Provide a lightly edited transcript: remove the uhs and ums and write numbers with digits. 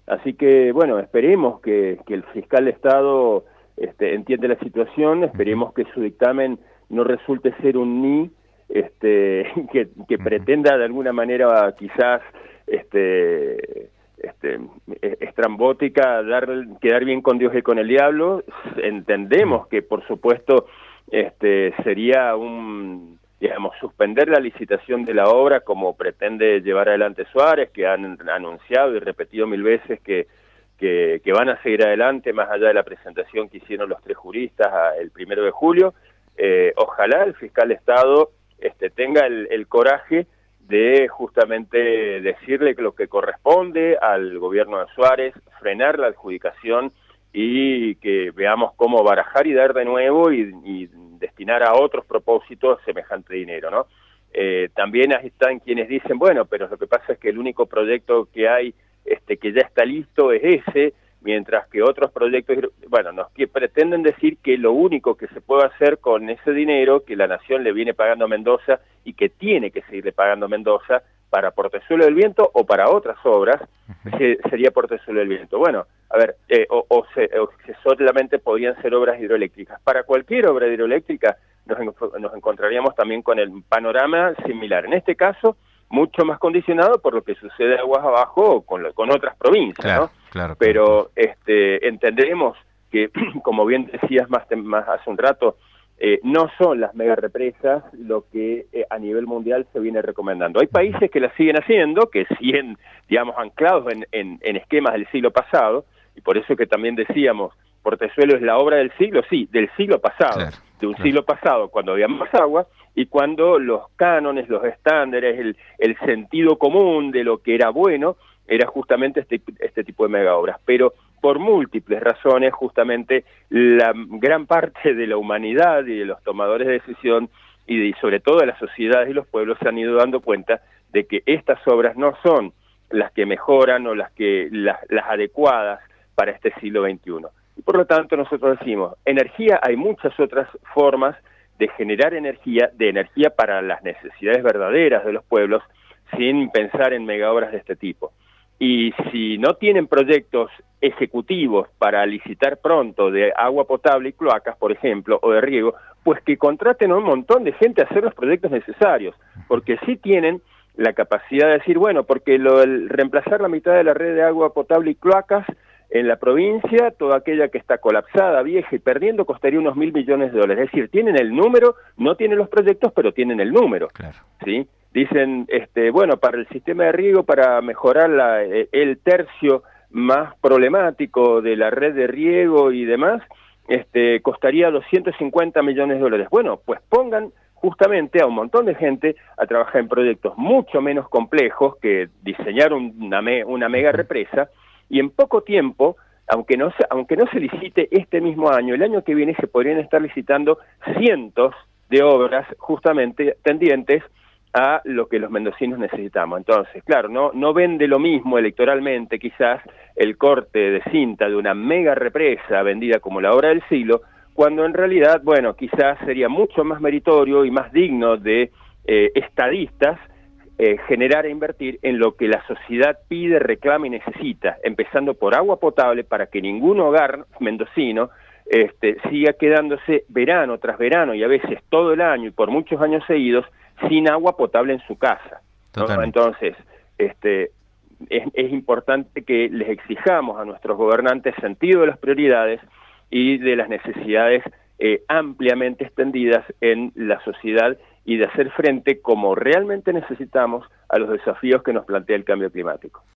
Así que, bueno, esperemos que el fiscal de Estado entiende la situación, esperemos que su dictamen no resulte ser un ni, que pretenda de alguna manera quizás estrambótica quedar bien con Dios y con el diablo. Entendemos que por supuesto sería digamos, suspender la licitación de la obra como pretende llevar adelante Suárez, que han anunciado y repetido 1000 veces que van a seguir adelante más allá de la presentación que hicieron los 3 juristas el 1 de julio. Ojalá el fiscal de Estado tenga el coraje de justamente decirle lo que corresponde al gobierno de Suárez, frenar la adjudicación y que veamos cómo barajar y dar de nuevo y destinar a otros propósitos semejante dinero, ¿no? También están quienes dicen, bueno, pero lo que pasa es que el único proyecto que hay que ya está listo es ese, mientras que otros proyectos, bueno, que pretenden decir que lo único que se puede hacer con ese dinero que la Nación le viene pagando a Mendoza y que tiene que seguirle pagando a Mendoza para Portezuelo del Viento o para otras obras, sería Portezuelo del Viento. Bueno, a ver, o solamente podrían ser obras hidroeléctricas. Para cualquier obra hidroeléctrica nos encontraríamos también con el panorama similar. En este caso, mucho más condicionado por lo que sucede aguas abajo con otras provincias, claro, ¿no? Claro, pero entenderemos que, como bien decías más hace un rato, no son las megarepresas lo que a nivel mundial se viene recomendando. Hay países que las siguen haciendo, que siguen, digamos, anclados en esquemas del siglo pasado, y por eso que también decíamos, Portezuelo es la obra del siglo, sí, del siglo pasado, claro, de un siglo pasado, cuando había más agua, y cuando los cánones, los estándares, el sentido común de lo que era bueno, era justamente este tipo de mega obras. Pero por múltiples razones, justamente la gran parte de la humanidad y de los tomadores de decisión, y sobre todo de las sociedades y los pueblos, se han ido dando cuenta de que estas obras no son las que mejoran o las adecuadas para este siglo XXI. Y por lo tanto nosotros decimos, energía, hay muchas otras formas de generar energía para las necesidades verdaderas de los pueblos, sin pensar en megaobras de este tipo. Y si no tienen proyectos ejecutivos para licitar pronto de agua potable y cloacas, por ejemplo, o de riego, pues que contraten a un montón de gente a hacer los proyectos necesarios, porque sí tienen la capacidad de decir, bueno, porque el reemplazar la mitad de la red de agua potable y cloacas en la provincia, toda aquella que está colapsada, vieja y perdiendo, costaría unos $1.000 millones. Es decir, tienen el número, no tienen los proyectos, pero tienen el número, claro, ¿sí? Dicen, bueno, para el sistema de riego, para mejorar el tercio más problemático de la red de riego y demás, costaría $250 millones. Bueno, pues pongan justamente a un montón de gente a trabajar en proyectos mucho menos complejos que diseñar una mega represa, y en poco tiempo, aunque no se licite este mismo año, el año que viene se podrían estar licitando cientos de obras justamente tendientes a lo que los mendocinos necesitamos. Entonces, claro, no vende lo mismo electoralmente quizás el corte de cinta de una mega represa vendida como la obra del siglo, cuando en realidad, bueno, quizás sería mucho más meritorio y más digno de estadistas generar e invertir en lo que la sociedad pide, reclama y necesita, empezando por agua potable para que ningún hogar mendocino siga quedándose verano tras verano y a veces todo el año y por muchos años seguidos sin agua potable en su casa, ¿no? Entonces, es importante que les exijamos a nuestros gobernantes sentido de las prioridades y de las necesidades ampliamente extendidas en la sociedad y de hacer frente como realmente necesitamos a los desafíos que nos plantea el cambio climático.